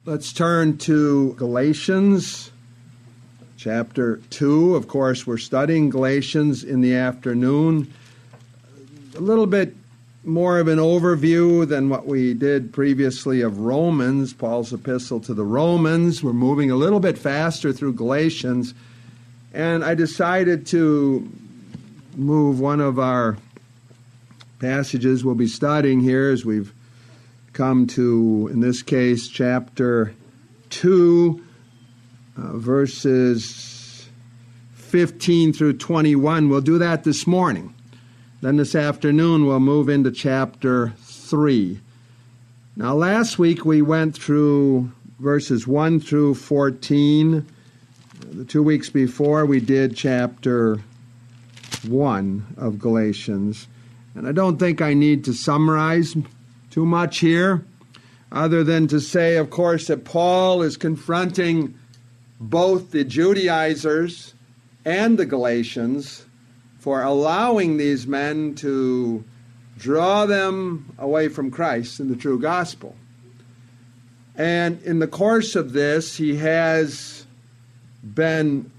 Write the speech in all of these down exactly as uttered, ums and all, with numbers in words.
Let's turn to Galatians chapter two. Of course, we're studying Galatians in the afternoon. A little bit more of an overview than what we did previously of Romans, Paul's epistle to the Romans. We're moving a little bit faster through Galatians, and I decided to move one of our passages we'll be studying here as we've come to, in this case, chapter two, uh, verses fifteen through twenty-one. We'll do that this morning. Then this afternoon we'll move into chapter three. Now last week we went through verses one through fourteen. The two weeks before we did chapter one of Galatians. And I don't think I need to summarize too much here, other than to say, of course, that Paul is confronting both the Judaizers and the Galatians for allowing these men to draw them away from Christ and the true gospel. And in the course of this, he has been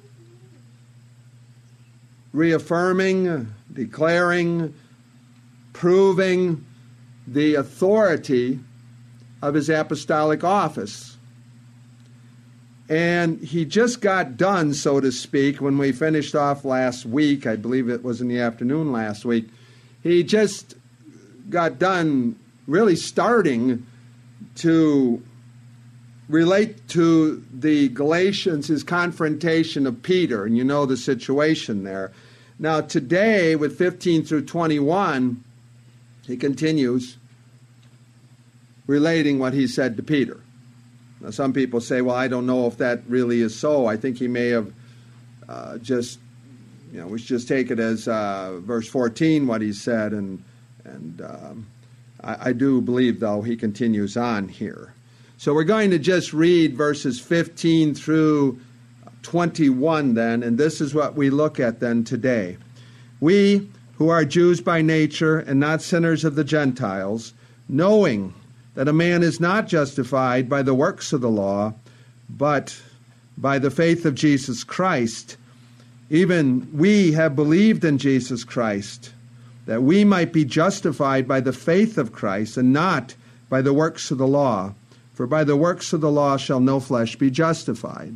reaffirming, declaring, proving the authority of his apostolic office. And he just got done, so to speak, when we finished off last week. I believe it was in the afternoon last week. He just got done really starting to relate to the Galatians, his confrontation of Peter, and you know the situation there. Now today, with fifteen through twenty-one, he continues relating what he said to Peter. Now, some people say, well, I don't know if that really is so. I think he may have uh, just, you know, we should just take it as uh, verse fourteen, what he said. And and um, I, I do believe, though, he continues on here. So we're going to just read verses fifteen through twenty-one then, and this is what we look at then today. We, who are Jews by nature and not sinners of the Gentiles, knowing that a man is not justified by the works of the law, but by the faith of Jesus Christ, even we have believed in Jesus Christ, that we might be justified by the faith of Christ and not by the works of the law. For by the works of the law shall no flesh be justified.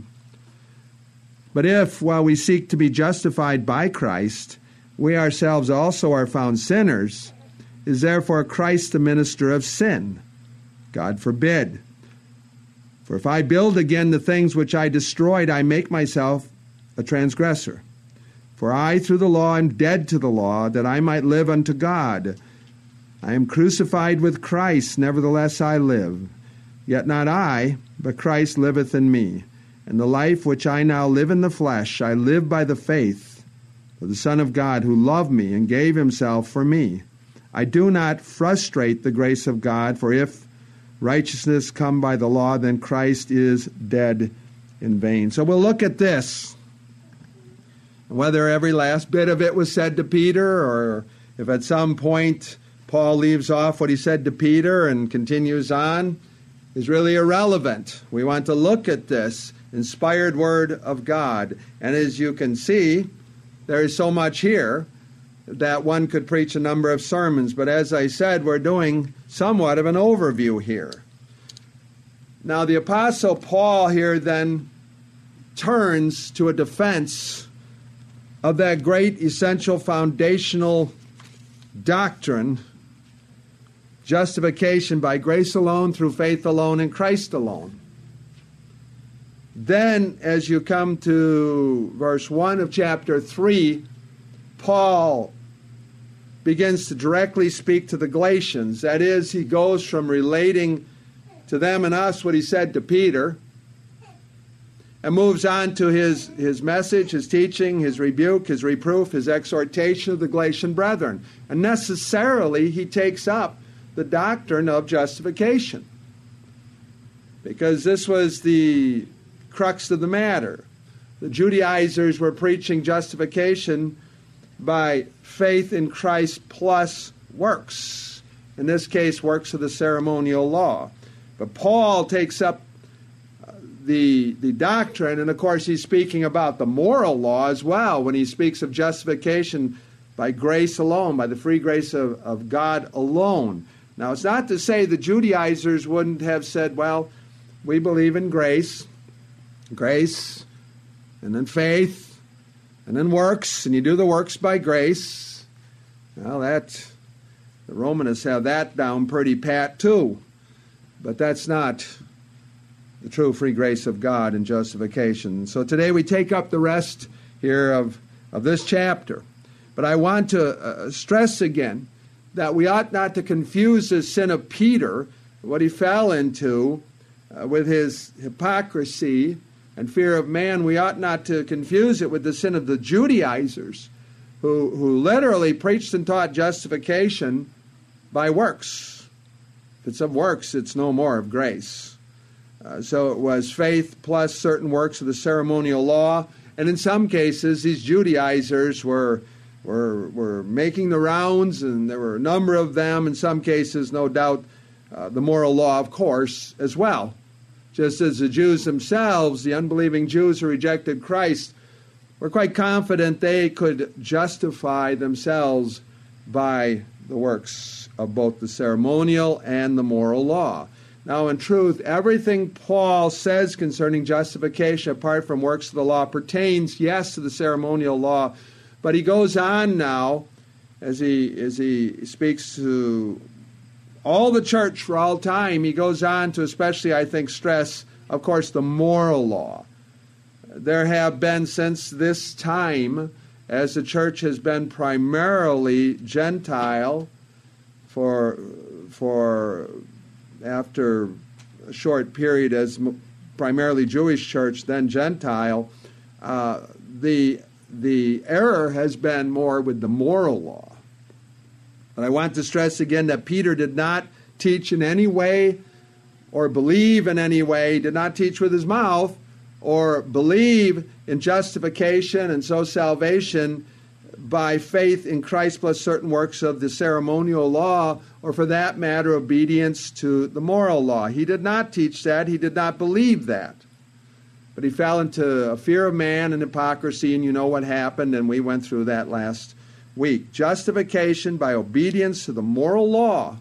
But if, while we seek to be justified by Christ, we ourselves also are found sinners, is therefore Christ the minister of sin? God forbid. For if I build again the things which I destroyed, I make myself a transgressor. For I, through the law, am dead to the law, that I might live unto God. I am crucified with Christ, nevertheless I live. Yet not I, but Christ liveth in me. And the life which I now live in the flesh, I live by the faith of the Son of God, who loved me and gave himself for me. I do not frustrate the grace of God, for if righteousness come by the law, then Christ is dead in vain. So we'll look at this. Whether every last bit of it was said to Peter, or if at some point Paul leaves off what he said to Peter and continues on, is really irrelevant. We want to look at this inspired word of God. And as you can see, there is so much here that one could preach a number of sermons. But as I said, we're doing somewhat of an overview here. Now, the Apostle Paul here then turns to a defense of that great essential foundational doctrine, justification by grace alone, through faith alone, in Christ alone. Then, as you come to verse one of chapter three, Paul begins to directly speak to the Galatians. That is, he goes from relating to them and us what he said to Peter, and moves on to his, his message, his teaching, his rebuke, his reproof, his exhortation of the Galatian brethren. And necessarily, he takes up the doctrine of justification, because this was the crux of the matter. The Judaizers were preaching justification by faith in Christ plus works. In this case, works of the ceremonial law. But Paul takes up the, the doctrine, and of course he's speaking about the moral law as well when he speaks of justification by grace alone, by the free grace of, of God alone. Now, it's not to say the Judaizers wouldn't have said, well, we believe in grace, grace, and then faith, and then works, and you do the works by grace. Well, that, the Romanists have that down pretty pat too. But that's not the true free grace of God and justification. So today we take up the rest here of, of this chapter. But I want to uh, stress again that we ought not to confuse the sin of Peter, what he fell into, uh, with his hypocrisy and fear of man. We ought not to confuse it with the sin of the Judaizers, who, who literally preached and taught justification by works. If it's of works, it's no more of grace. Uh, so it was faith plus certain works of the ceremonial law. And in some cases, these Judaizers were Were, were making the rounds, and there were a number of them. In some cases, no doubt, uh, the moral law, of course, as well. Just as the Jews themselves, the unbelieving Jews who rejected Christ, were quite confident they could justify themselves by the works of both the ceremonial and the moral law. Now, in truth, everything Paul says concerning justification, apart from works of the law, pertains, yes, to the ceremonial law. But he goes on now, as he as he speaks to all the church for all time, he goes on to especially, I think, stress, of course, the moral law. There have been since this time, as the church has been primarily Gentile for, for after a short period as primarily Jewish church, then Gentile, uh, the The error has been more with the moral law. But I want to stress again that Peter did not teach in any way or believe in any way, did not teach with his mouth or believe in justification and so salvation by faith in Christ plus certain works of the ceremonial law, or for that matter, obedience to the moral law. He did not teach that. He did not believe that. But he fell into a fear of man and hypocrisy, and you know what happened, and we went through that last week. Justification by obedience to the moral law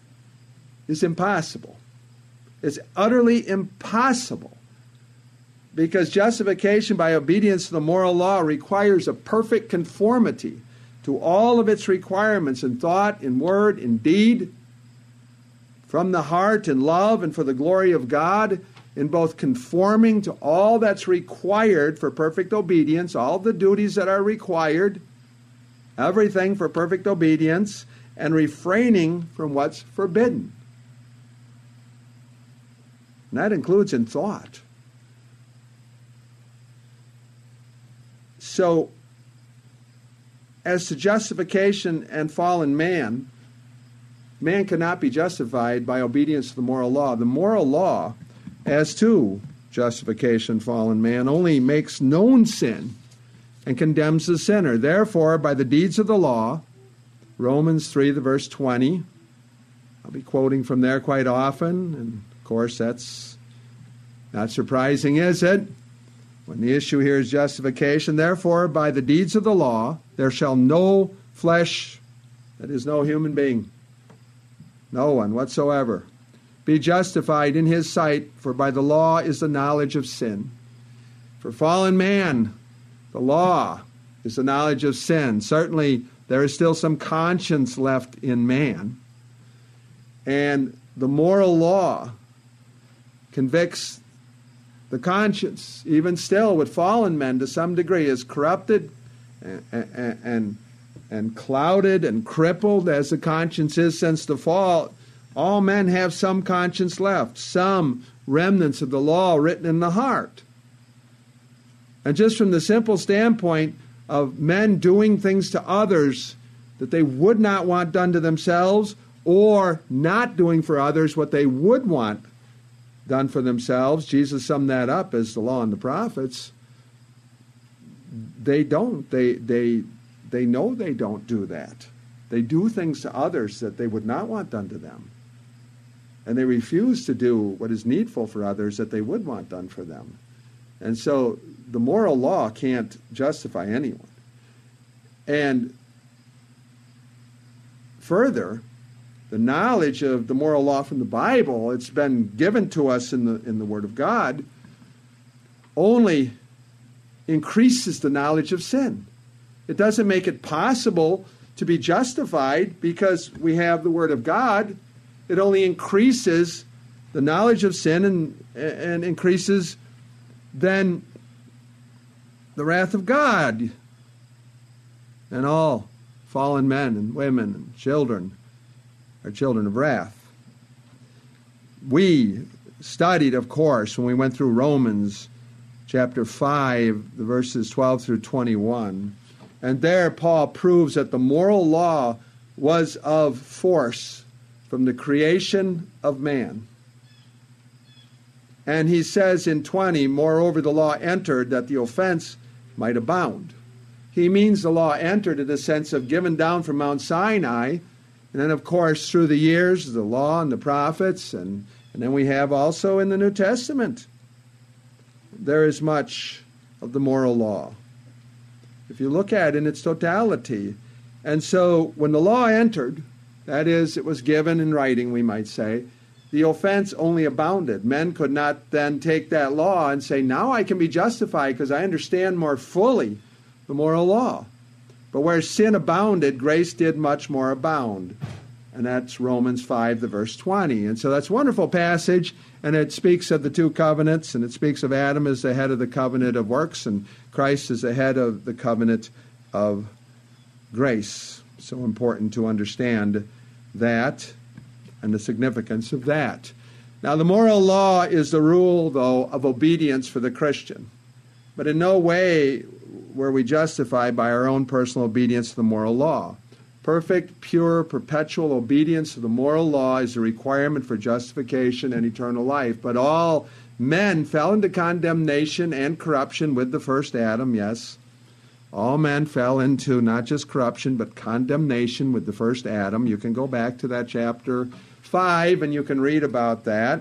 is impossible. It's utterly impossible, because justification by obedience to the moral law requires a perfect conformity to all of its requirements in thought, in word, in deed, from the heart in love and for the glory of God, in both conforming to all that's required for perfect obedience, all the duties that are required, everything for perfect obedience, and refraining from what's forbidden. And that includes in thought. So, as to justification and fallen man, man cannot be justified by obedience to the moral law. The moral law, as to justification, fallen man, only makes known sin and condemns the sinner. Therefore, by the deeds of the law, Romans three, the verse twenty, I'll be quoting from there quite often, and of course that's not surprising, is it? When the issue here is justification, therefore, by the deeds of the law, there shall no flesh, that is, no human being, no one whatsoever, be justified in his sight, for by the law is the knowledge of sin. For fallen man, the law is the knowledge of sin. Certainly, there is still some conscience left in man. And the moral law convicts the conscience, even still with fallen men to some degree, is corrupted and, and, and, and clouded and crippled as the conscience is since the fall. All men have some conscience left, some remnants of the law written in the heart. And just from the simple standpoint of men doing things to others that they would not want done to themselves, or not doing for others what they would want done for themselves, Jesus summed that up as the law and the prophets. They don't. They, they, they know they don't do that. They do things to others that they would not want done to them. and they refuse to do what is needful for others that they would want done for them. And so the moral law can't justify anyone. And further, the knowledge of the moral law from the Bible, it's been given to us in the in the Word of God, only increases the knowledge of sin. It doesn't make it possible to be justified because we have the Word of God. It only increases the knowledge of sin and, and increases then the wrath of God. And all fallen men and women and children are children of wrath. We studied, of course, when we went through Romans chapter five, the verses twelve through twenty-one. And there Paul proves that the moral law was of force from the creation of man. And he says in twenty, moreover, the law entered that the offense might abound. He means the law entered in the sense of given down from Mount Sinai, and then, of course, through the years, the law and the prophets, and, and then we have also in the New Testament, there is much of the moral law, if you look at it in its totality. And so when the law entered, that is, it was given in writing, we might say, the offense only abounded. Men could not then take that law and say, now I can be justified because I understand more fully the moral law. But where sin abounded, grace did much more abound. And that's Romans five, the verse twenty. And so that's a wonderful passage, and it speaks of the two covenants, and it speaks of Adam as the head of the covenant of works, and Christ as the head of the covenant of grace. So important to understand that and the significance of that. Now, the moral law is the rule, though, of obedience for the Christian. But in no way were we justified by our own personal obedience to the moral law. Perfect, pure, perpetual obedience to the moral law is a requirement for justification and eternal life. But all men fell into condemnation and corruption with the first Adam, yes. All men fell into not just corruption, but condemnation with the first Adam. You can go back to that chapter five, and you can read about that.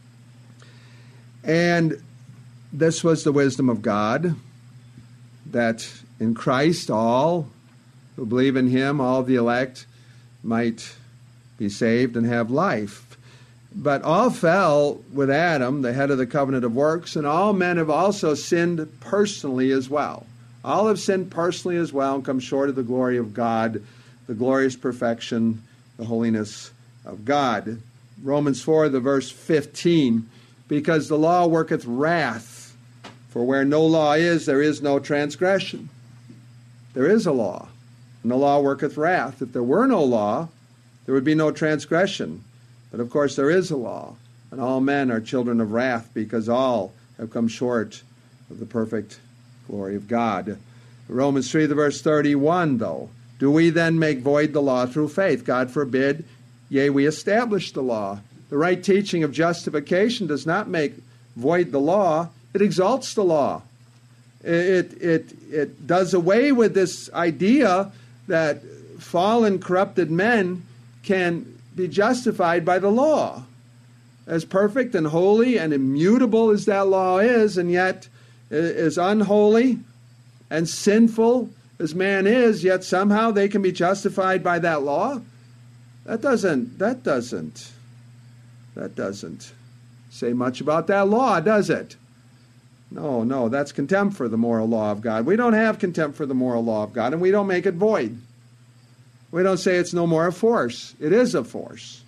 And this was the wisdom of God, that in Christ all who believe in him, all the elect, might be saved and have life. But all fell with Adam, the head of the covenant of works, and all men have also sinned personally as well. All have sinned personally as well and come short of the glory of God, the glorious perfection, the holiness of God. Romans four, the verse fifteen, because the law worketh wrath, for where no law is, there is no transgression. There is a law, and the law worketh wrath. If there were no law, there would be no transgression. But of course there is a law, and all men are children of wrath, because all have come short of the perfect glory of God. Romans three, the verse thirty-one, though, do we then make void the law through faith? God forbid. Yea, we establish the law. The right teaching of justification does not make void the law. It exalts the law. It, it, it does away with this idea that fallen, corrupted men can be justified by the law. As perfect and holy and immutable as that law is, and yet as unholy and sinful as man is, yet somehow they can be justified by that law. That doesn't, that doesn't, that doesn't say much about that law, does it? No, no, that's contempt for the moral law of God. We don't have contempt for the moral law of God, and we don't make it void. We don't say it's no more a force. It is a force.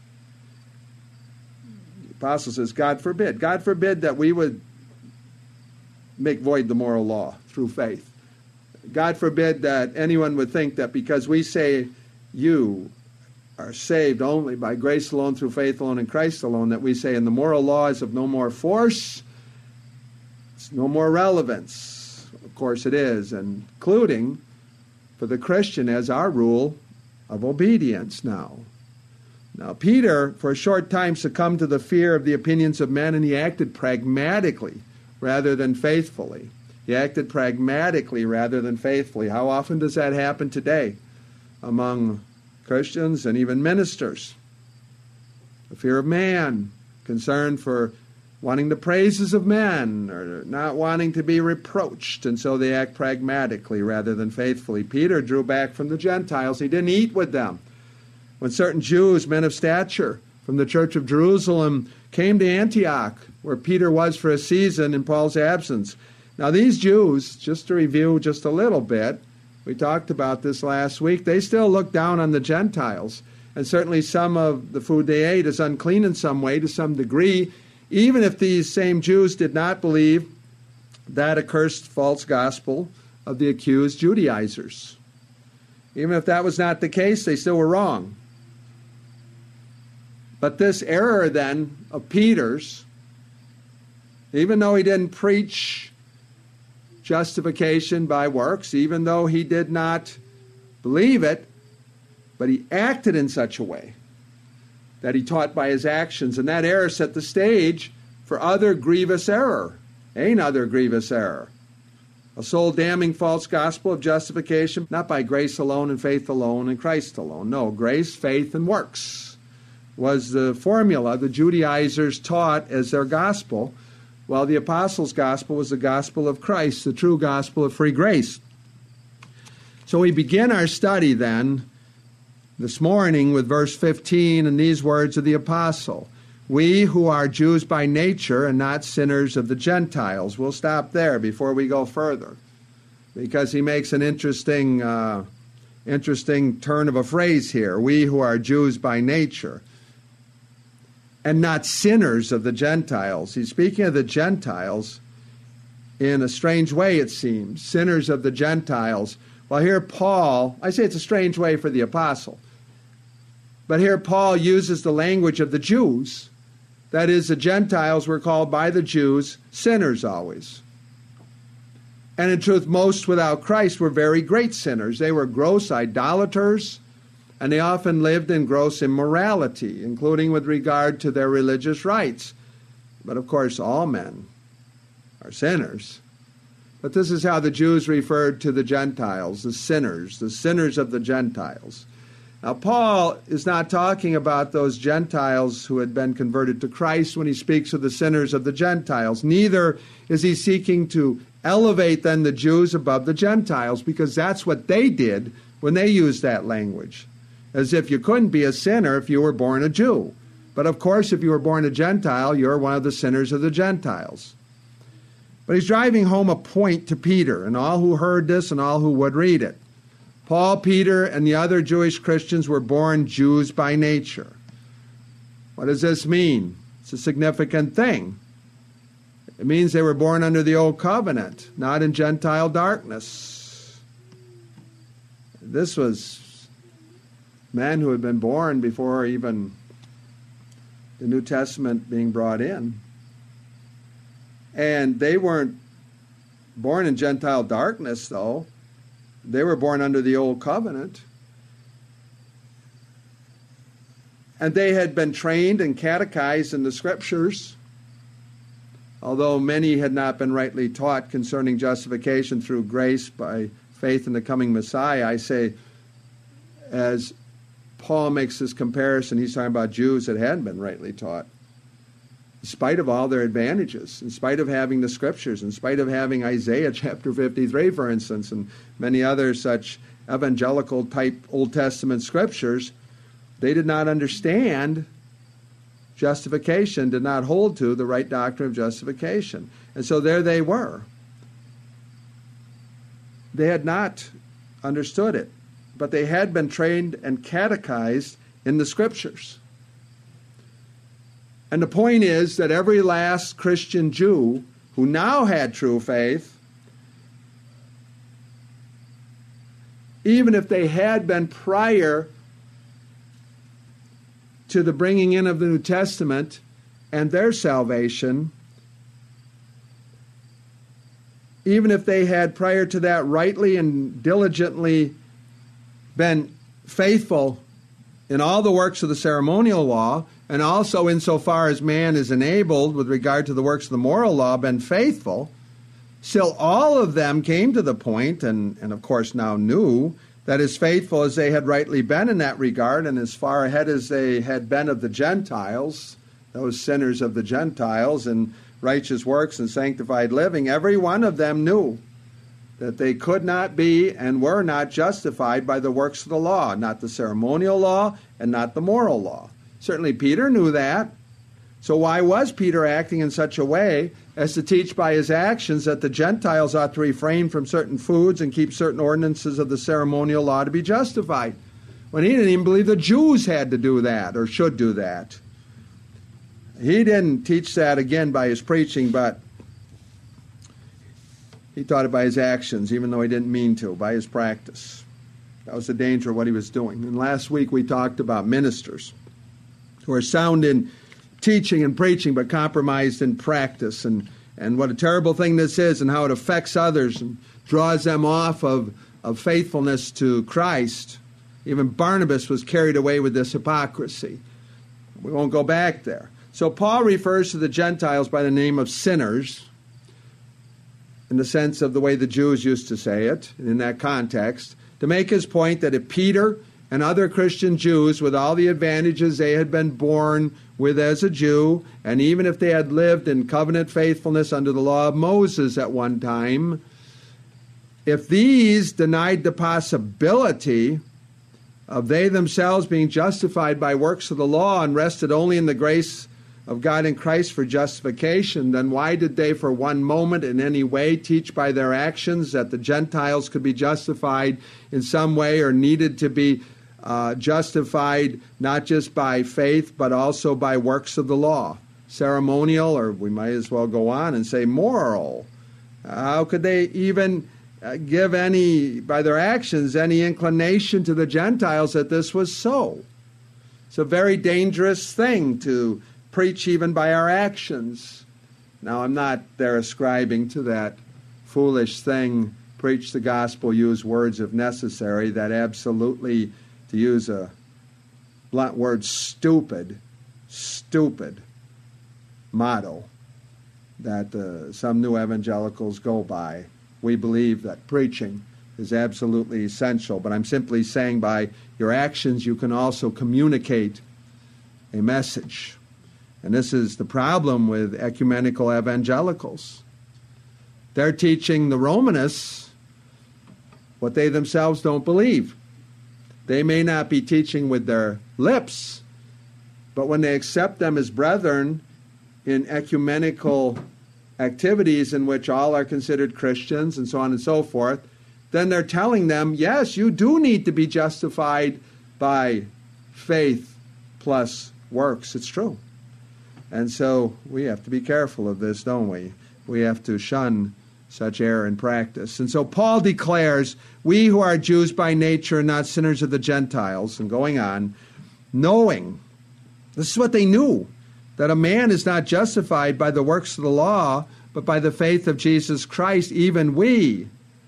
The apostle says, God forbid. God forbid that we would make void the moral law through faith. God forbid that anyone would think that because we say you are saved only by grace alone, through faith alone, in Christ alone, that we say, and the moral law is of no more force, it's no more relevance. Of course it is, and including for the Christian as our rule of obedience now. Now, Peter, for a short time, succumbed to the fear of the opinions of men, and he acted pragmatically rather than faithfully. He acted pragmatically rather than faithfully. How often does that happen today among Christians and even ministers? the fear of man, concern for wanting the praises of men, or not wanting to be reproached, and so they act pragmatically rather than faithfully. Peter drew back from the Gentiles. He didn't eat with them. When certain Jews, men of stature, from the church of Jerusalem came to Antioch, where Peter was for a season in Paul's absence. Now these Jews, just to review just a little bit, we talked about this last week, they still look down on the Gentiles. And certainly some of the food they ate is unclean in some way, to some degree, even if these same Jews did not believe that accursed false gospel of the accused Judaizers. Even if that was not the case, they still were wrong. But this error then of Peter's, even though he didn't preach justification by works, even though he did not believe it, but he acted in such a way that he taught by his actions, and that error set the stage for other grievous error, another grievous error. A soul-damning false gospel of justification, not by grace alone and faith alone and Christ alone. No, grace, faith, and works was the formula the Judaizers taught as their gospel, while the apostles' gospel was the gospel of Christ, the true gospel of free grace. So we begin our study then this morning with verse fifteen and these words of the apostle. We who are Jews by nature and not sinners of the Gentiles. We'll stop there before we go further, because he makes an interesting, uh, interesting turn of a phrase here. We who are Jews by nature and not sinners of the Gentiles. He's speaking of the Gentiles in a strange way, it seems. Sinners of the Gentiles. Well, here Paul, I say it's a strange way for the apostle, but here Paul uses the language of the Jews. That is, the Gentiles were called by the Jews sinners always. And in truth, most without Christ were very great sinners. They were gross idolaters, and they often lived in gross immorality, including with regard to their religious rites. But of course, all men are sinners. But this is how the Jews referred to the Gentiles, the sinners, the sinners of the Gentiles. Now, Paul is not talking about those Gentiles who had been converted to Christ when he speaks of the sinners of the Gentiles. Neither is he seeking to elevate then the Jews above the Gentiles, because that's what they did when they used that language. As if you couldn't be a sinner if you were born a Jew. But of course, if you were born a Gentile, you're one of the sinners of the Gentiles. But he's driving home a point to Peter and all who heard this and all who would read it. Paul, Peter, and the other Jewish Christians were born Jews by nature. What does this mean? It's a significant thing. It means they were born under the old covenant, not in Gentile darkness. This was men who had been born before even the New Testament being brought in. And they weren't born in Gentile darkness, though. They were born under the old covenant. And they had been trained and catechized in the Scriptures, although many had not been rightly taught concerning justification through grace by faith in the coming Messiah. I say, as Paul makes this comparison, he's talking about Jews that hadn't been rightly taught. In spite of all their advantages, in spite of having the Scriptures, in spite of having Isaiah chapter fifty-three, for instance, and many other such evangelical type Old Testament Scriptures, they did not understand justification, did not hold to the right doctrine of justification. And so there they were. They had not understood it, but they had been trained and catechized in the Scriptures. And the point is that every last Christian Jew who now had true faith, even if they had been prior to the bringing in of the New Testament and their salvation, even if they had prior to that rightly and diligently been faithful in all the works of the ceremonial law, and also insofar as man is enabled with regard to the works of the moral law, been faithful, still all of them came to the point, and, and of course now knew, that as faithful as they had rightly been in that regard, and as far ahead as they had been of the Gentiles, those sinners of the Gentiles, in righteous works and sanctified living, every one of them knew that they could not be and were not justified by the works of the law, not the ceremonial law and not the moral law. Certainly Peter knew that. So why was Peter acting in such a way as to teach by his actions that the Gentiles ought to refrain from certain foods and keep certain ordinances of the ceremonial law to be justified, when he didn't even believe the Jews had to do that or should do that? He didn't teach that, again, by his preaching, but he taught it by his actions, even though he didn't mean to, by his practice. That was the danger of what he was doing. And last week we talked about ministers who are sound in teaching and preaching, but compromised in practice, and, and what a terrible thing this is, and how it affects others and draws them off of, of faithfulness to Christ. Even Barnabas was carried away with this hypocrisy. We won't go back there. So Paul refers to the Gentiles by the name of sinners, in the sense of the way the Jews used to say it, in that context, to make his point that if Peter and other Christian Jews, with all the advantages they had been born with as a Jew, and even if they had lived in covenant faithfulness under the law of Moses at one time, if these denied the possibility of they themselves being justified by works of the law and rested only in the grace of God in Christ for justification, then why did they for one moment in any way teach by their actions that the Gentiles could be justified in some way, or needed to be uh, justified not just by faith but also by works of the law, ceremonial, or we might as well go on and say moral? How could they even uh, give any, by their actions, any inclination to the Gentiles that this was so? It's a very dangerous thing to preach even by our actions. Now, I'm not there ascribing to that foolish thing, preach the gospel, use words if necessary, that absolutely, to use a blunt word, stupid, stupid motto that uh, some new evangelicals go by. We believe that preaching is absolutely essential, but I'm simply saying by your actions you can also communicate a message. And this is the problem with ecumenical evangelicals. They're teaching the Romanists what they themselves don't believe. They may not be teaching with their lips, but when they accept them as brethren in ecumenical activities in which all are considered Christians and so on and so forth, then they're telling them, yes, you do need to be justified by faith plus works. It's true. And so we have to be careful of this, don't we? We have to shun such error in practice. And so Paul declares, we who are Jews by nature and not sinners of the Gentiles, and going on, knowing, this is what they knew, that a man is not justified by the works of the law, but by the faith of Jesus Christ. Even we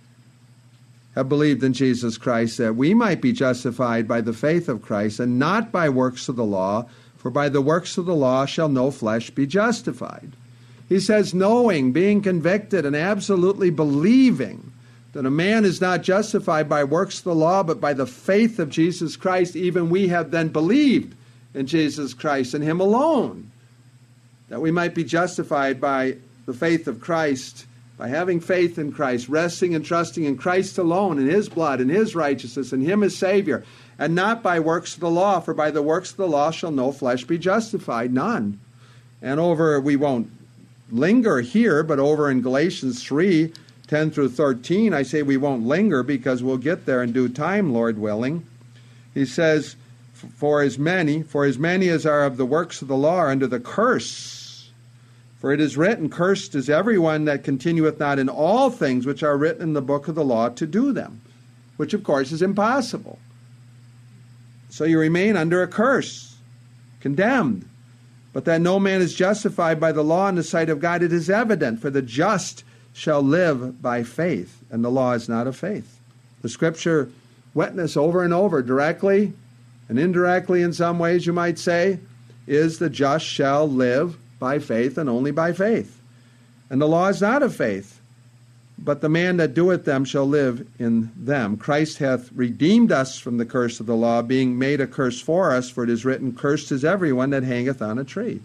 have believed in Jesus Christ, that we might be justified by the faith of Christ, and not by works of the law, for by the works of the law shall no flesh be justified. He says, knowing, being convicted, and absolutely believing that a man is not justified by works of the law, but by the faith of Jesus Christ, even we have then believed in Jesus Christ and him alone, that we might be justified by the faith of Christ, by having faith in Christ, resting and trusting in Christ alone, in his blood, in his righteousness, in him as Savior, and not by works of the law, for by the works of the law shall no flesh be justified, none. And over, we won't linger here, but over in Galatians three, ten through thirteen, I say we won't linger because we'll get there in due time, Lord willing. He says, for as many, for as many as are of the works of the law are under the curse. For it is written, cursed is everyone that continueth not in all things which are written in the book of the law to do them, which of course is impossible. So you remain under a curse, condemned. But that no man is justified by the law in the sight of God, it is evident, for the just shall live by faith, and the law is not of faith. The Scripture witness over and over, directly and indirectly in some ways you might say, is the just shall live by faith and only by faith. And the law is not of faith. but the man that doeth them shall live in them. Christ hath redeemed us from the curse of the law, being made a curse for us, for it is written, Cursed is everyone that hangeth on a tree.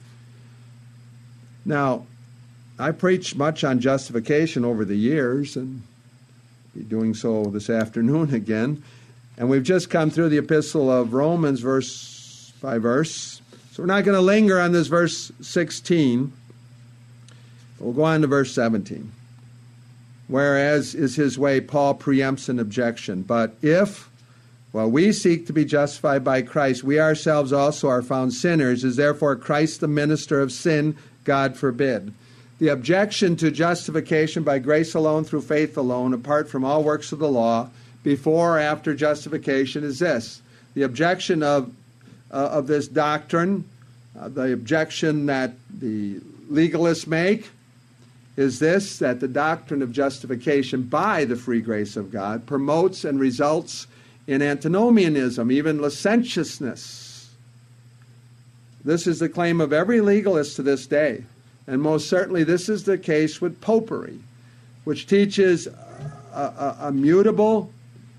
Now, I preached much on justification over the years, and be doing so this afternoon again. And we've just come through the epistle of Romans, verse by verse. So we're not going to linger on this verse sixteen. We'll go on to verse seventeen. Whereas is his way, Paul preempts an objection. But if, while we seek to be justified by Christ, we ourselves also are found sinners, is therefore Christ the minister of sin? God forbid. The objection to justification by grace alone, through faith alone, apart from all works of the law, before or after justification, is this. The objection of, uh, of this doctrine, uh, the objection that the legalists make, is this, that the doctrine of justification by the free grace of God promotes and results in antinomianism, even licentiousness. This is the claim of every legalist to this day. And most certainly this is the case with popery, which teaches a, a, a mutable,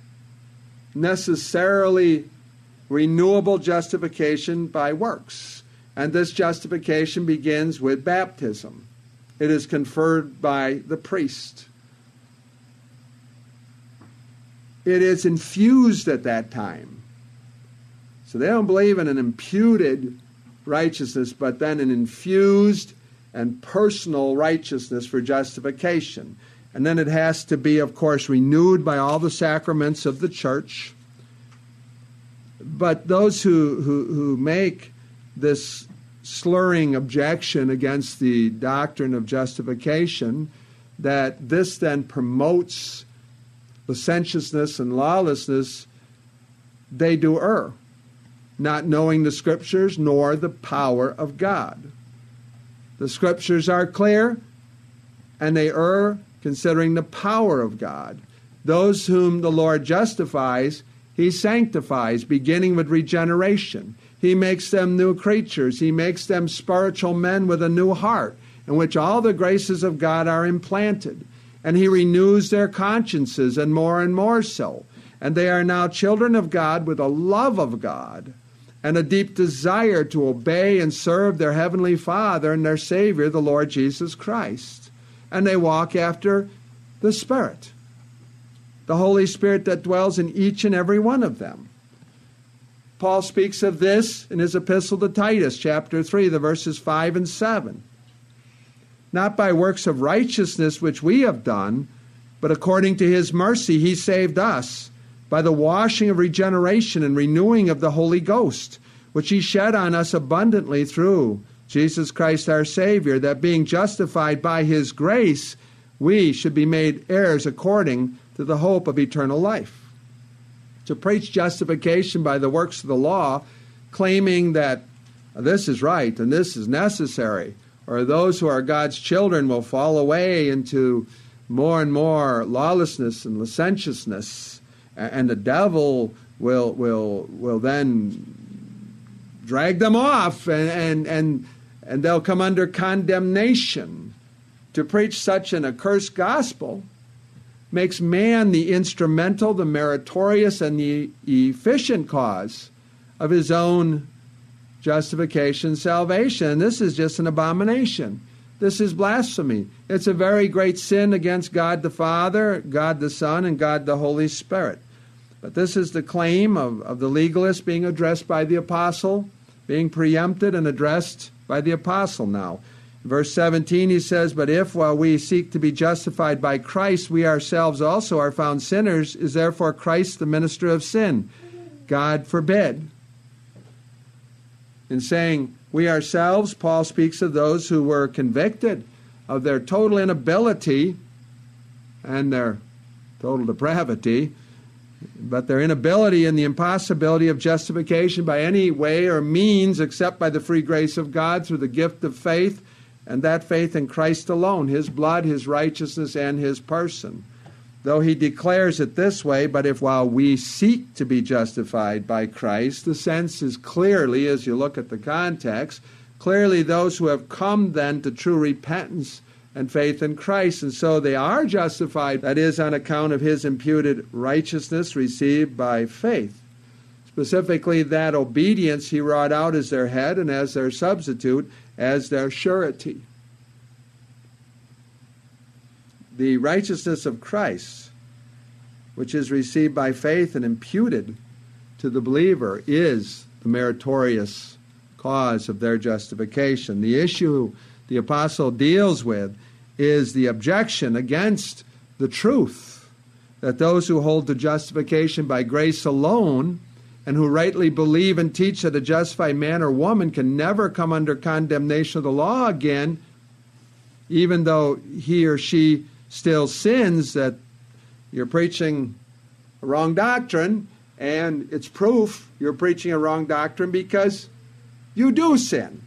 necessarily renewable justification by works. And this justification begins with baptism. It is conferred by the priest. It is infused at that time. So they don't believe in an imputed righteousness, but then an infused and personal righteousness for justification. And then it has to be, of course, renewed by all the sacraments of the church. But those who, who, who make this slurring objection against the doctrine of justification, that this then promotes licentiousness and lawlessness, they do err, not knowing the Scriptures nor the power of God. The Scriptures are clear, and they err considering the power of God. Those whom the Lord justifies, He sanctifies, beginning with regeneration. He makes them new creatures. He makes them spiritual men with a new heart, in which all the graces of God are implanted. And He renews their consciences, and more and more so. And they are now children of God with a love of God and a deep desire to obey and serve their Heavenly Father and their Savior, the Lord Jesus Christ. And they walk after the Spirit, the Holy Spirit that dwells in each and every one of them. Paul speaks of this in his epistle to Titus, chapter three, the verses five and seven. Not by works of righteousness which we have done, but according to His mercy He saved us, by the washing of regeneration and renewing of the Holy Ghost, which He shed on us abundantly through Jesus Christ our Savior, that being justified by His grace, we should be made heirs according to the hope of eternal life. To preach justification by the works of the law, claiming that this is right and this is necessary, or those who are God's children will fall away into more and more lawlessness and licentiousness, and the devil will will will then drag them off, and and and, and they'll come under condemnation. To preach such an accursed gospel makes man the instrumental, the meritorious, and the efficient cause of his own justification, salvation. This is just an abomination. This is blasphemy. It's a very great sin against God the Father, God the Son, and God the Holy Spirit. But this is the claim of, of the legalist being addressed by the apostle, being preempted and addressed by the apostle now. Verse seventeen, he says, "But if, while we seek to be justified by Christ, we ourselves also are found sinners, is therefore Christ the minister of sin? God forbid." In saying we ourselves, Paul speaks of those who were convicted of their total inability and their total depravity, but their inability and the impossibility of justification by any way or means except by the free grace of God through the gift of faith, and that faith in Christ alone, His blood, His righteousness, and His person. Though he declares it this way, "But if while we seek to be justified by Christ," the sense is clearly, as you look at the context, clearly those who have come then to true repentance and faith in Christ. And so they are justified, that is, on account of his imputed righteousness received by faith. Specifically, that obedience he wrought out as their head and as their substitute, as their surety. The righteousness of Christ, which is received by faith and imputed to the believer, is the meritorious cause of their justification. The issue the apostle deals with is the objection against the truth that those who hold to justification by grace alone and who rightly believe and teach that a justified man or woman can never come under condemnation of the law again, even though he or she still sins, that you're preaching a wrong doctrine, and it's proof you're preaching a wrong doctrine because you do sin.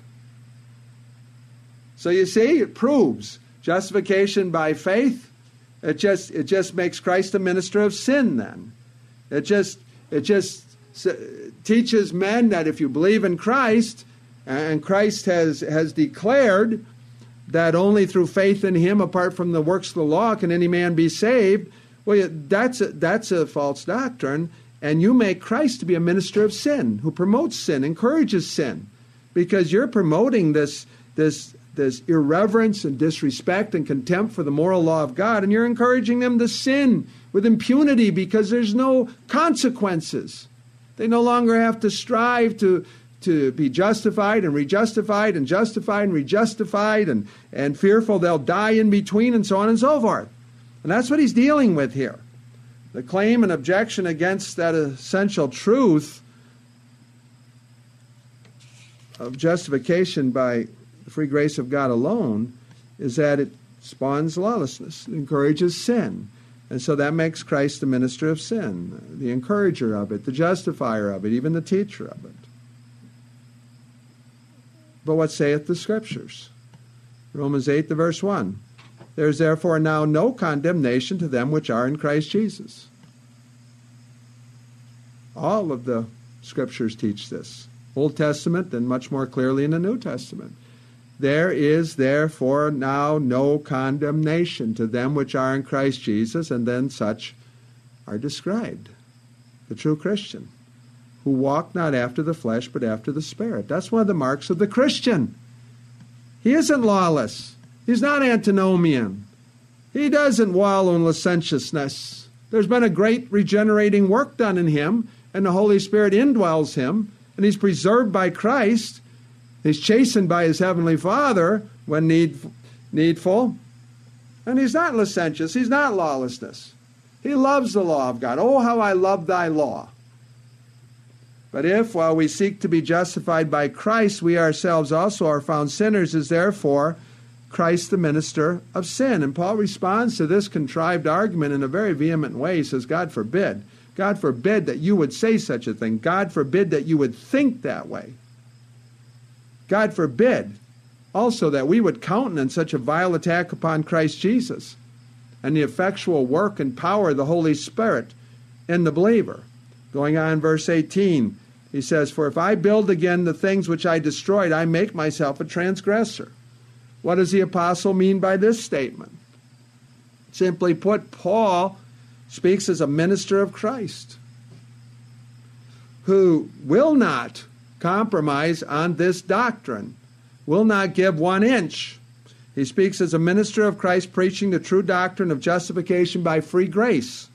So you see, it proves justification by faith. It just it just makes Christ a minister of sin then. It just it just teaches men that if you believe in Christ, and Christ has, has declared that only through faith in him, apart from the works of the law, can any man be saved, well, that's a, that's a false doctrine, and you make Christ to be a minister of sin, who promotes sin, encourages sin, because you're promoting this, this, this irreverence and disrespect and contempt for the moral law of God, and you're encouraging them to sin with impunity because there's no consequences. They no longer have to strive to, to be justified and rejustified and justified and rejustified and, and fearful they'll die in between and so on and so forth. And that's what he's dealing with here. The claim and objection against that essential truth of justification by the free grace of God alone is that it spawns lawlessness, it encourages sin. And so that makes Christ the minister of sin, the encourager of it, the justifier of it, even the teacher of it. But what saith the Scriptures? Romans eight, the verse one. There is therefore now no condemnation to them which are in Christ Jesus. All of the Scriptures teach this. Old Testament and much more clearly in the New Testament. There is therefore now no condemnation to them which are in Christ Jesus, and then such are described. The true Christian, who walk not after the flesh, but after the Spirit. That's one of the marks of the Christian. He isn't lawless. He's not antinomian. He doesn't wallow in licentiousness. There's been a great regenerating work done in him, and the Holy Spirit indwells him, and he's preserved by Christ. He's chastened by his heavenly Father when need, needful. And he's not licentious. He's not lawlessness. He loves the law of God. Oh, how I love thy law. But if, while we seek to be justified by Christ, we ourselves also are found sinners, is therefore Christ the minister of sin. And Paul responds to this contrived argument in a very vehement way. He says, God forbid. God forbid that you would say such a thing. God forbid that you would think that way. God forbid also that we would countenance such a vile attack upon Christ Jesus and the effectual work and power of the Holy Spirit in the believer. Going on, verse eighteen, he says, for if I build again the things which I destroyed, I make myself a transgressor. What does the apostle mean by this statement? Simply put, Paul speaks as a minister of Christ who will not compromise on this doctrine, will not give one inch. He speaks as a minister of Christ, preaching the true doctrine of justification by free grace.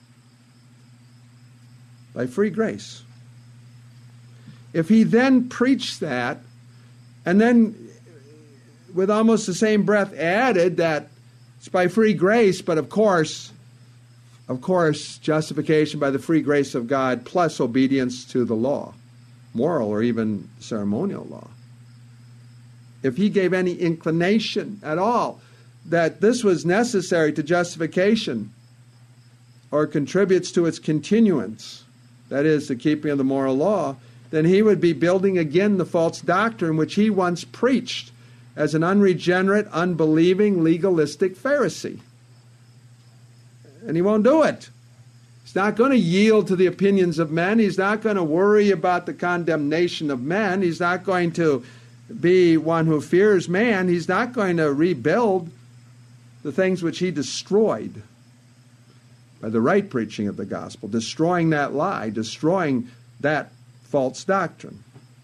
By free grace. If he then preached that, and then with almost the same breath added that it's by free grace, but of course, of course, justification by the free grace of God plus obedience to the law, moral or even ceremonial law. If he gave any inclination at all that this was necessary to justification or contributes to its continuance, that is, the keeping of the moral law, then he would be building again the false doctrine which he once preached as an unregenerate, unbelieving, legalistic Pharisee. And he won't do it. He's not going to yield to the opinions of men. He's not going to worry about the condemnation of men. He's not going to be one who fears man. He's not going to rebuild the things which he destroyed by the right preaching of the gospel, destroying that lie, destroying that false doctrine.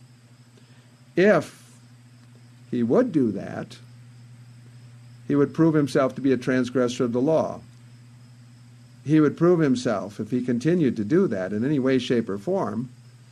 If he would do that, he would prove himself to be a transgressor of the law. He would prove himself, if he continued to do that in any way, shape, or form,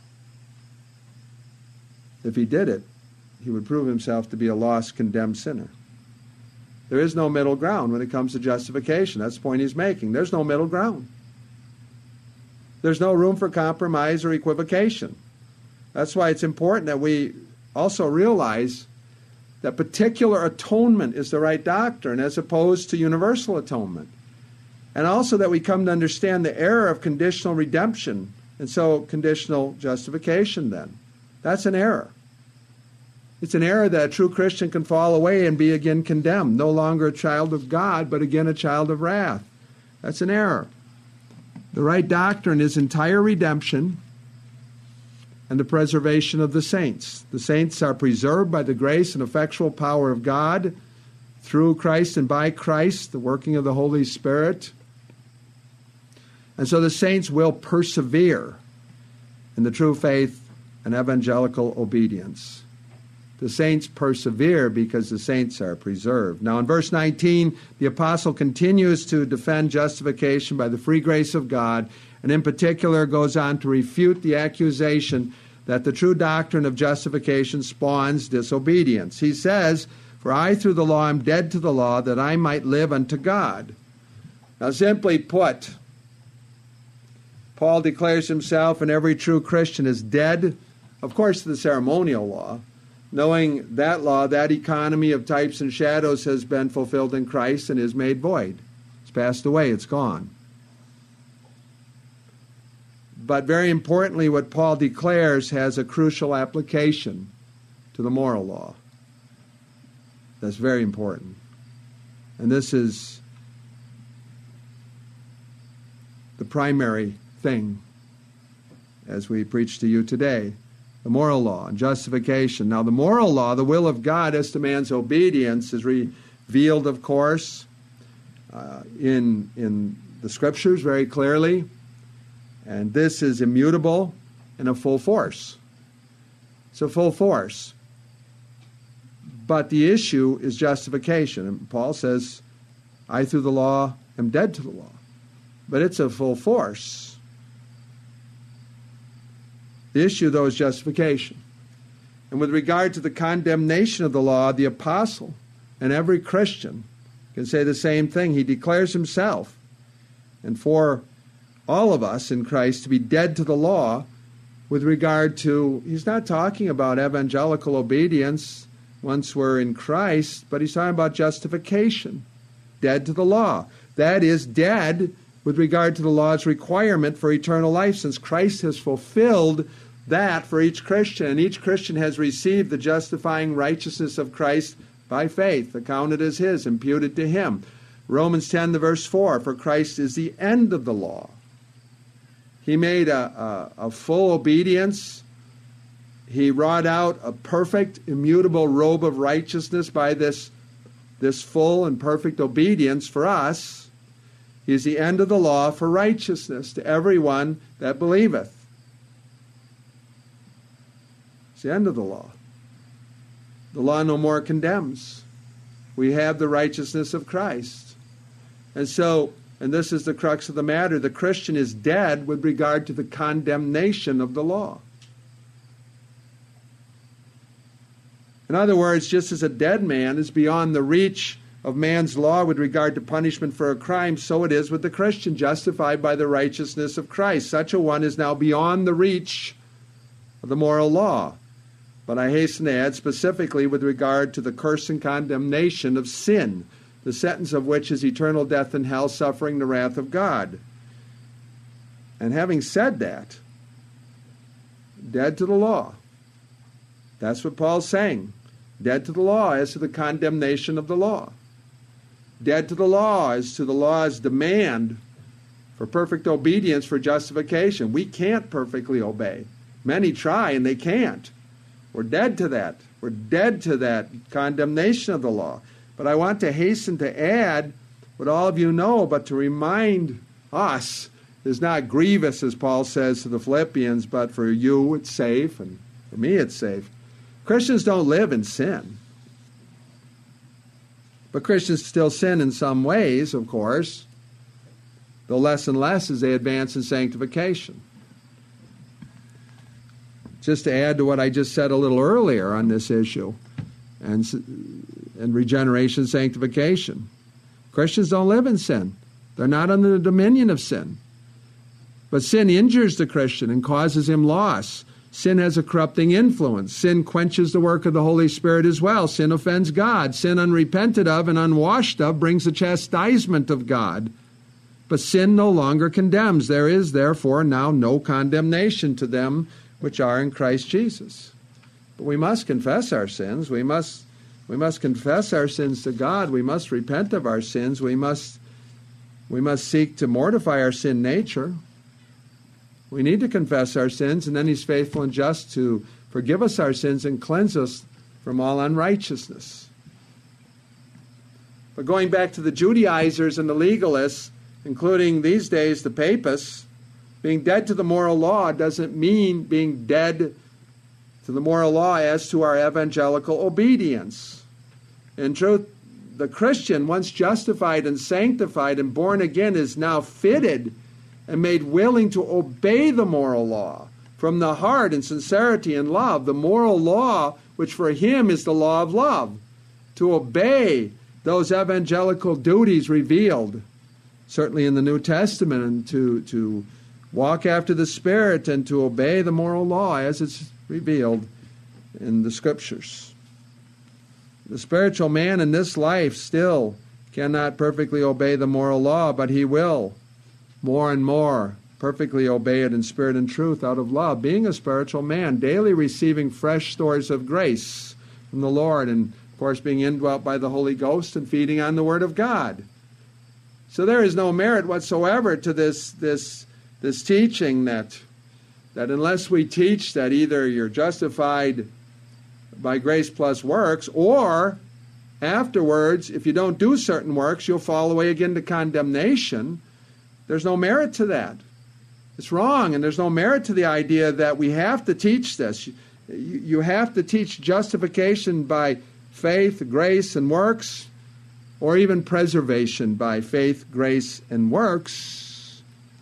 if he did it, he would prove himself to be a lost, condemned sinner. There is no middle ground when it comes to justification. That's the point he's making. There's no middle ground. There's no room for compromise or equivocation. That's why it's important that we also realize that particular atonement is the right doctrine as opposed to universal atonement. And also that we come to understand the error of conditional redemption and so conditional justification then. That's an error. It's an error that a true Christian can fall away and be again condemned, no longer a child of God, but again a child of wrath. That's an error. The right doctrine is entire redemption and the preservation of the saints. The saints are preserved by the grace and effectual power of God through Christ and by Christ, the working of the Holy Spirit. And so the saints will persevere in the true faith and evangelical obedience. The saints persevere because the saints are preserved. Now in verse nineteen, the apostle continues to defend justification by the free grace of God, and in particular goes on to refute the accusation that the true doctrine of justification spawns disobedience. He says, "For I through the law am dead to the law, that I might live unto God." Now simply put, Paul declares himself and every true Christian is dead, of course, to the ceremonial law, knowing that law, that economy of types and shadows has been fulfilled in Christ and is made void. It's passed away, it's gone. But very importantly, what Paul declares has a crucial application to the moral law. That's very important. And this is the primary thing as we preach to you today. The moral law and justification. Now, the moral law, the will of God as to man's obedience, is revealed, of course, uh, in, in the Scriptures very clearly. And this is immutable and a full force. It's a full force. But the issue is justification. And Paul says, I through the law am dead to the law. But it's a full force. The issue, though, is justification. And with regard to the condemnation of the law, the apostle and every Christian can say the same thing. He declares himself, and for all of us in Christ, to be dead to the law with regard to, he's not talking about evangelical obedience once we're in Christ, but he's talking about justification, dead to the law. That is, dead with regard to the law's requirement for eternal life, since Christ has fulfilled that for each Christian, and each Christian has received the justifying righteousness of Christ by faith, accounted as his, imputed to him. Romans ten, the verse four, for Christ is the end of the law. He made a, a, a full obedience. He wrought out a perfect, immutable robe of righteousness by this, this full and perfect obedience for us. He is the end of the law for righteousness to everyone that believeth. It's the end of the law. The law no more condemns. We have the righteousness of Christ. And so, and this is the crux of the matter, the Christian is dead with regard to the condemnation of the law. In other words, just as a dead man is beyond the reach of man's law with regard to punishment for a crime, so it is with the Christian, justified by the righteousness of Christ. Such a one is now beyond the reach of the moral law. But I hasten to add, specifically with regard to the curse and condemnation of sin, the sentence of which is eternal death in hell, suffering the wrath of God. And having said that, dead to the law. That's what Paul's saying. Dead to the law as to the condemnation of the law. Dead to the law as to the law's demand for perfect obedience for justification. We can't perfectly obey. Many try and they can't. We're dead to that. We're dead to that condemnation of the law. But I want to hasten to add what all of you know, but to remind us, is not grievous, as Paul says to the Philippians, but for you it's safe, and for me it's safe. Christians don't live in sin. But Christians still sin in some ways, of course, though less and less as they advance in sanctification. Just to add to what I just said a little earlier on this issue, and, and regeneration, sanctification. Christians don't live in sin. They're not under the dominion of sin. But sin injures the Christian and causes him loss. Sin has a corrupting influence. Sin quenches the work of the Holy Spirit as well. Sin offends God. Sin unrepented of and unwashed of brings the chastisement of God. But sin no longer condemns. There is therefore now no condemnation to them which are in Christ Jesus. But we must confess our sins. We must, we must confess our sins to God. We must repent of our sins. We must, we must seek to mortify our sin nature. We need to confess our sins, and then He's faithful and just to forgive us our sins and cleanse us from all unrighteousness. But going back to the Judaizers and the legalists, including these days the papists, being dead to the moral law doesn't mean being dead to the moral law as to our evangelical obedience. In truth, the Christian, once justified and sanctified and born again, is now fitted and made willing to obey the moral law from the heart in sincerity and love, the moral law which for him is the law of love, to obey those evangelical duties revealed, certainly in the New Testament, and to, to walk after the Spirit and to obey the moral law as it's revealed in the Scriptures. The spiritual man in this life still cannot perfectly obey the moral law, but he will more and more perfectly obey it in spirit and truth out of love, being a spiritual man, daily receiving fresh stores of grace from the Lord, and of course being indwelt by the Holy Ghost and feeding on the Word of God. So there is no merit whatsoever to this this this teaching that that unless we teach that either you're justified by grace plus works, or afterwards, if you don't do certain works, you'll fall away again to condemnation. There's no merit to that. It's wrong, and there's no merit to the idea that we have to teach this. You, you have to teach justification by faith, grace, and works, or even preservation by faith, grace, and works.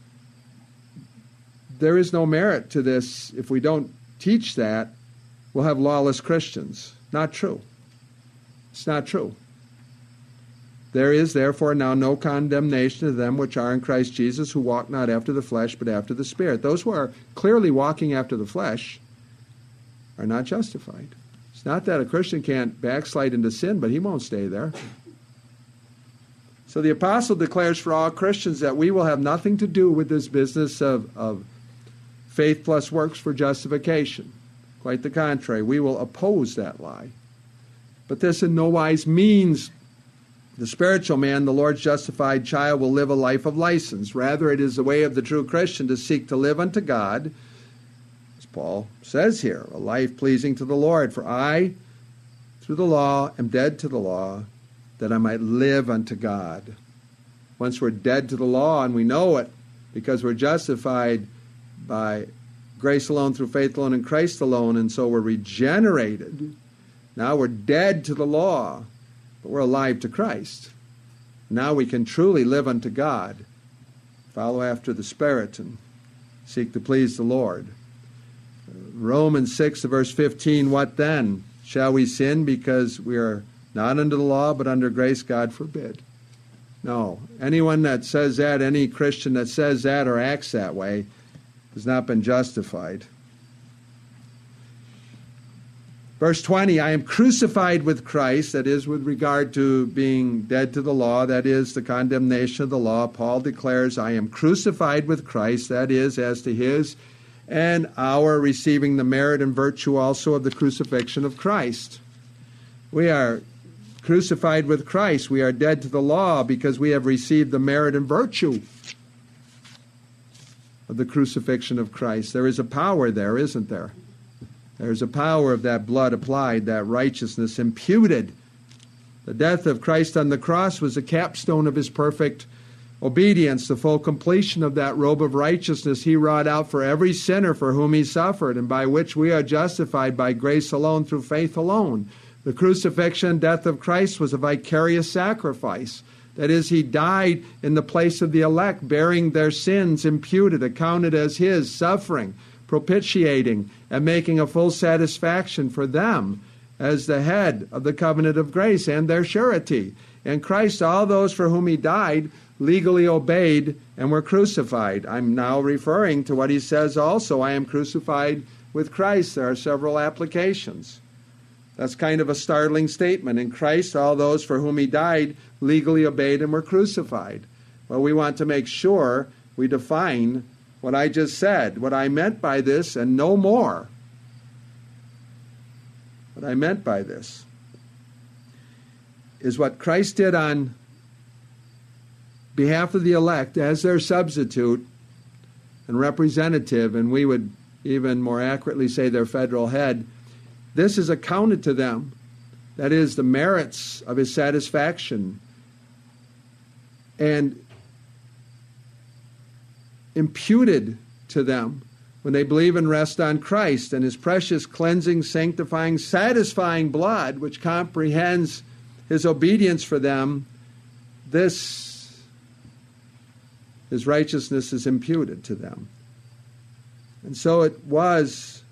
There is no merit to this. If we don't teach that, we'll have lawless Christians. Not true. It's not true. There is therefore now no condemnation to them which are in Christ Jesus, who walk not after the flesh, but after the Spirit. Those who are clearly walking after the flesh are not justified. It's not that a Christian can't backslide into sin, but he won't stay there. So the apostle declares for all Christians that we will have nothing to do with this business of, of faith plus works for justification. Quite the contrary. We will oppose that lie. But this in no wise means the spiritual man, the Lord's justified child, will live a life of license. Rather, it is the way of the true Christian to seek to live unto God, as Paul says here, a life pleasing to the Lord. For I, through the law, am dead to the law, that I might live unto God. Once we're dead to the law, and we know it, because we're justified by grace alone, through faith alone, in Christ alone, and so we're regenerated. Now we're dead to the law, but we're alive to Christ. Now we can truly live unto God, follow after the Spirit, and seek to please the Lord. Romans six, verse fifteen, what then? Shall we sin because we are not under the law, but under grace? God forbid. No. Anyone that says that, any Christian that says that or acts that way, has not been justified. Verse twenty, I am crucified with Christ, that is with regard to being dead to the law, that is the condemnation of the law. Paul declares, I am crucified with Christ, that is as to his and our receiving the merit and virtue also of the crucifixion of Christ. We are crucified with Christ. We are dead to the law because we have received the merit and virtue of the crucifixion of Christ. There is a power there, isn't there? There's a power of that blood applied, that righteousness imputed The death of Christ on the cross was a capstone of his perfect obedience, the full completion of that robe of righteousness he wrought out for every sinner for whom he suffered, and by which we are justified by grace alone through faith alone. The crucifixion and death of Christ was a vicarious sacrifice. That is, he died in the place of the elect, bearing their sins imputed, accounted as his, suffering, propitiating, and making a full satisfaction for them as the head of the covenant of grace and their surety. And Christ, all those for whom he died, legally obeyed and were crucified. I'm now referring to what he says also, I am crucified with Christ. There are several applications. That's kind of a startling statement. In Christ, all those for whom he died legally obeyed and were crucified. Well, we want to make sure we define what I just said, what I meant by this, and no more. What I meant by this is what Christ did on behalf of the elect as their substitute and representative, and we would even more accurately say their federal head. This is accounted to them, that is, the merits of his satisfaction, and imputed to them when they believe and rest on Christ and his precious cleansing, sanctifying, satisfying blood, which comprehends his obedience for them. This, his righteousness, is imputed to them. And so it was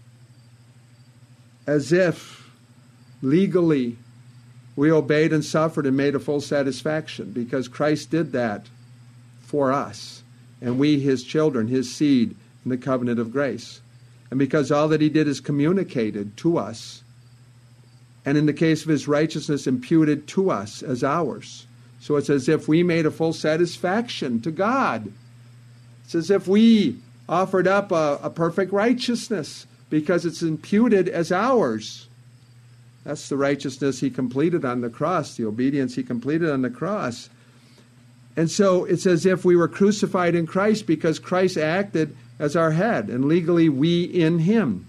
as if legally we obeyed and suffered and made a full satisfaction, because Christ did that for us, and we his children, his seed in the covenant of grace. And because all that he did is communicated to us, and in the case of his righteousness, imputed to us as ours. So it's as if we made a full satisfaction to God. It's as if we offered up a, a perfect righteousness, because it's imputed as ours. That's the righteousness he completed on the cross, the obedience he completed on the cross. And so it's as if we were crucified in Christ, because Christ acted as our head, and legally we in him.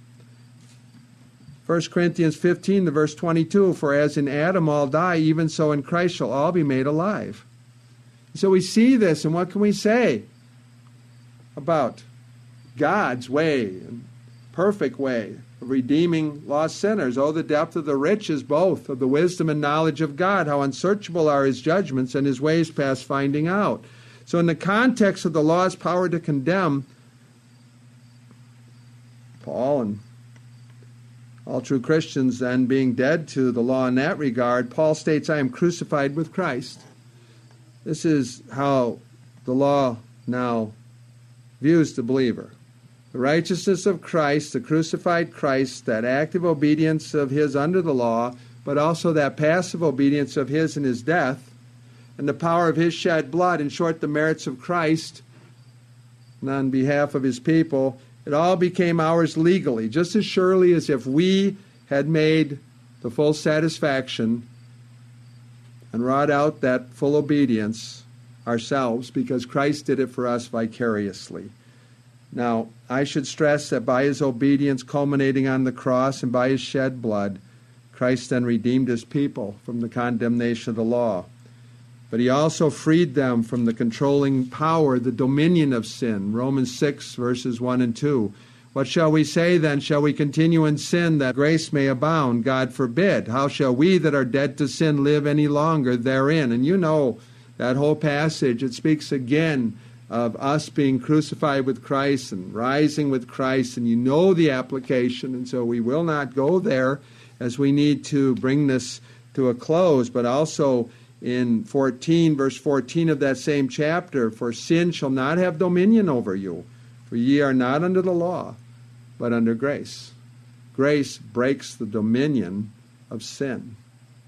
First Corinthians fifteen, the verse twenty-two, for as in Adam all die, even so in Christ shall all be made alive. So we see this, and what can we say about God's way and perfect way of redeeming lost sinners? Oh, the depth of the riches both of the wisdom and knowledge of God, how unsearchable are his judgments and his ways past finding out. So in the context of the law's power to condemn, Paul and all true Christians then being dead to the law in that regard, Paul states, I am crucified with Christ. This is how the law now views the believer. The righteousness of Christ, the crucified Christ, that active obedience of his under the law, but also that passive obedience of his in his death, and the power of his shed blood, in short, the merits of Christ, and on behalf of his people, it all became ours legally, just as surely as if we had made the full satisfaction and wrought out that full obedience ourselves, because Christ did it for us vicariously. Now, I should stress that by his obedience culminating on the cross and by his shed blood, Christ then redeemed his people from the condemnation of the law. But he also freed them from the controlling power, the dominion of sin. Romans six, verses one and two. What shall we say then? Shall we continue in sin that grace may abound? God forbid. How shall we that are dead to sin live any longer therein? And you know that whole passage, it speaks again of us being crucified with Christ and rising with Christ, and you know the application, and so we will not go there as we need to bring this to a close. But also in fourteen, verse fourteen of that same chapter, for sin shall not have dominion over you, for ye are not under the law, but under grace. Grace breaks the dominion of sin.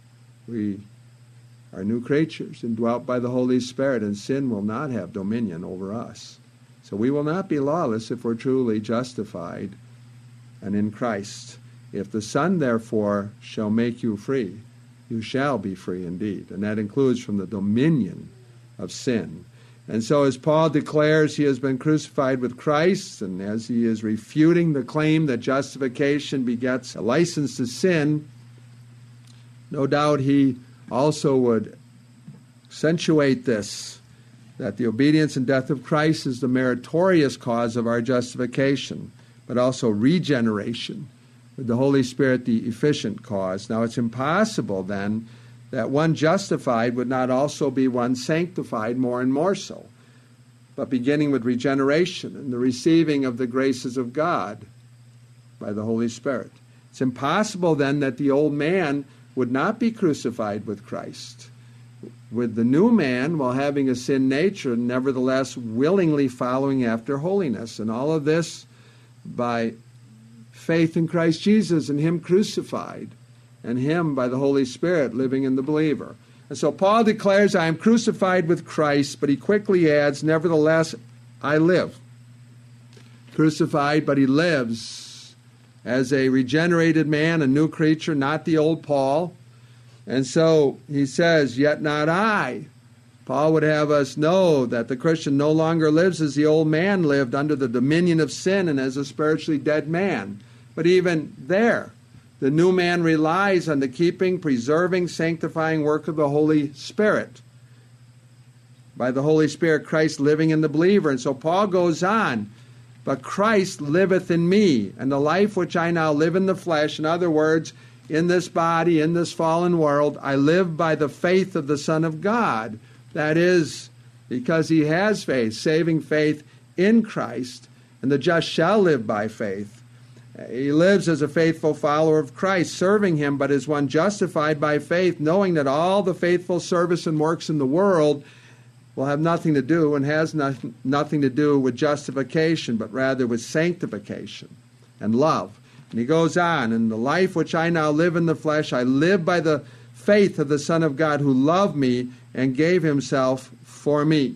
We are new creatures indwelt by the Holy Spirit, and sin will not have dominion over us. So we will not be lawless if we're truly justified and in Christ. If the Son, therefore, shall make you free, you shall be free indeed. And that includes from the dominion of sin. And so as Paul declares he has been crucified with Christ, and as he is refuting the claim that justification begets a license to sin, no doubt he also would accentuate this, that the obedience and death of Christ is the meritorious cause of our justification, but also regeneration, with the Holy Spirit the efficient cause. Now it's impossible then that one justified would not also be one sanctified more and more so, but beginning with regeneration and the receiving of the graces of God by the Holy Spirit. It's impossible then that the old man would not be crucified with Christ, with the new man, while having a sin nature, nevertheless willingly following after holiness. And all of this by faith in Christ Jesus and Him crucified, and Him by the Holy Spirit living in the believer. And so Paul declares, I am crucified with Christ, but he quickly adds, nevertheless, I live. Crucified, but he lives as a regenerated man, a new creature, not the old Paul. And so he says, yet not I. Paul would have us know that the Christian no longer lives as the old man lived, under the dominion of sin and as a spiritually dead man. But even there, the new man relies on the keeping, preserving, sanctifying work of the Holy Spirit. By the Holy Spirit, Christ living in the believer. And so Paul goes on, but Christ liveth in me, and the life which I now live in the flesh, in other words, in this body, in this fallen world, I live by the faith of the Son of God. That is, because he has faith, saving faith in Christ, and the just shall live by faith. He lives as a faithful follower of Christ, serving Him, but as one justified by faith, knowing that all the faithful service and works in the world will have nothing to do and has nothing, nothing to do with justification, but rather with sanctification and love. And he goes on, in the life which I now live in the flesh, I live by the faith of the Son of God who loved me and gave Himself for me.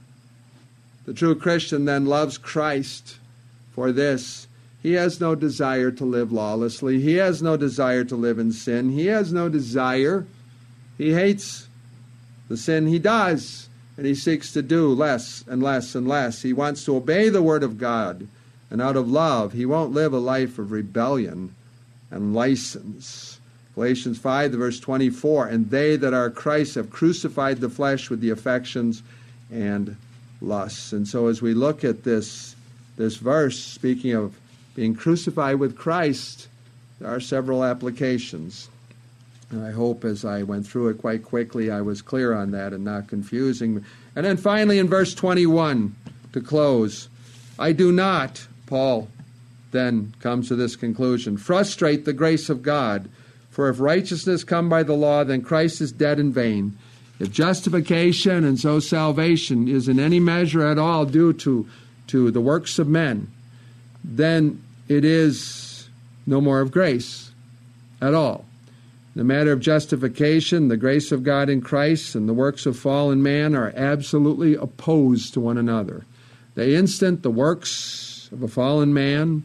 The true Christian then loves Christ for this. He has no desire to live lawlessly. He has no desire to live in sin. He has no desire. He hates the sin he does, and he seeks to do less and less and less. He wants to obey the Word of God, and out of love, he won't live a life of rebellion and license. Galatians five, verse twenty-four, and they that are Christ have crucified the flesh with the affections and lusts. And so as we look at this, this verse, speaking of being crucified with Christ, there are several applications. And I hope as I went through it quite quickly, I was clear on that and not confusing. And then finally in verse twenty-one, to close, I do not, Paul then comes to this conclusion, frustrate the grace of God, for if righteousness come by the law, then Christ is dead in vain. If justification and so salvation is in any measure at all due to, to the works of men, then it is no more of grace at all. In the matter of justification, the grace of God in Christ and the works of fallen man are absolutely opposed to one another. The instant the works of a fallen man,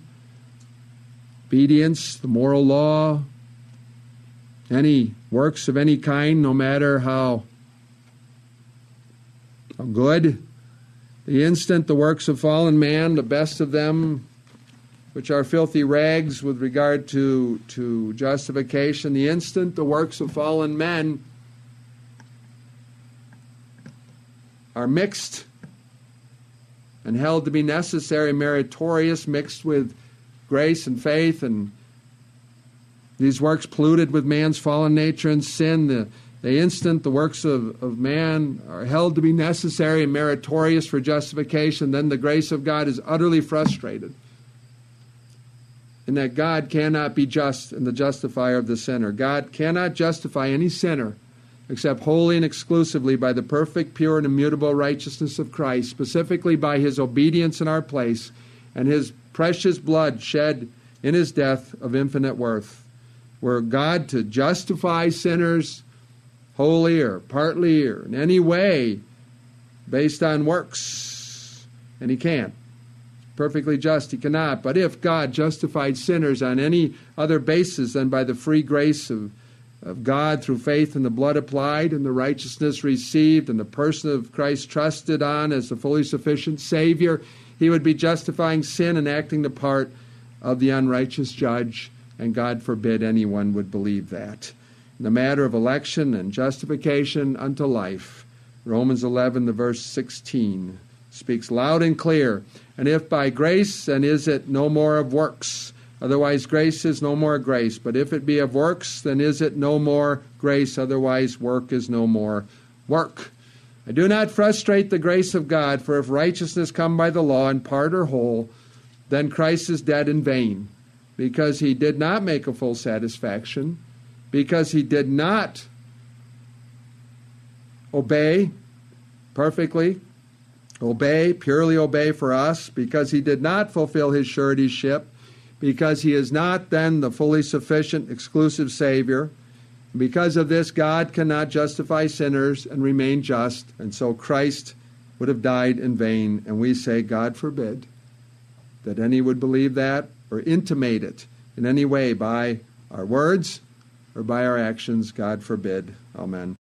obedience, the moral law, any works of any kind, no matter how, how good, the instant the works of fallen man, the best of them, which are filthy rags with regard to, to justification, the instant the works of fallen men are mixed and held to be necessary, meritorious, mixed with grace and faith, and these works polluted with man's fallen nature and sin, the, the instant the works of, of man are held to be necessary and meritorious for justification, then the grace of God is utterly frustrated. And that God cannot be just and the justifier of the sinner. God cannot justify any sinner except wholly and exclusively by the perfect, pure, and immutable righteousness of Christ, specifically by His obedience in our place and His precious blood shed in His death of infinite worth. Were God to justify sinners wholly or partly or in any way based on works, and He can't. Perfectly just, He cannot. But if God justified sinners on any other basis than by the free grace of, of God through faith in the blood applied and the righteousness received and the person of Christ trusted on as the fully sufficient Savior, He would be justifying sin and acting the part of the unrighteous judge, and God forbid anyone would believe that. in the matter of election and justification unto life. Romans eleven, the verse sixteen, speaks loud and clear. And if by grace, then is it no more of works. Otherwise grace is no more grace. But if it be of works, then is it no more grace. Otherwise work is no more work. I do not frustrate the grace of God, for if righteousness come by the law in part or whole, then Christ is dead in vain, because he did not make a full satisfaction, because he did not obey perfectly, obey, purely obey for us, because he did not fulfill his suretyship, because he is not then the fully sufficient, exclusive Savior. Because of this, God cannot justify sinners and remain just, and so Christ would have died in vain. And we say, God forbid that any would believe that or intimate it in any way by our words or by our actions. God forbid. Amen.